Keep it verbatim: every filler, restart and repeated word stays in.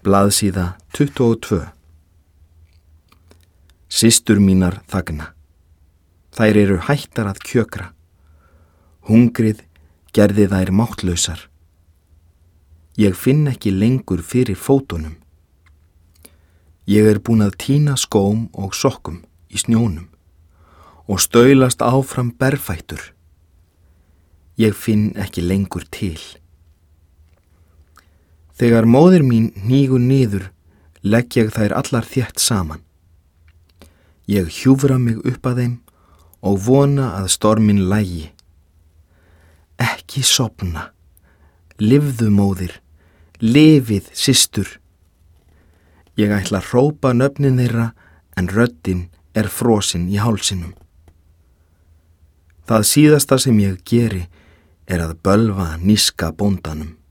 Blaðsíða tuttugu og tvö. Systur mínar þagna. Þær eru hættar að kjökra. Hungrið gerði þær máttlausar. Ég finn ekki lengur fyrir fótunum. Ég er búin að tína skóm og sokkum í snjónum og staulast áfram berfættur. Ég finn ekki lengur til. Þegar móðir mín hnígur niður, legg ég þær allar þétt saman. Ég hjúfra mig upp að þeim og vona að storminn lægi. Ekki sofna. Lifðu, móðir. Lifið, systur. Ég ætla að hrópa nöfnin þeirra en röddin er frosin í hálsinum. Það síðasta sem ég geri er að bölva níska bóndanum.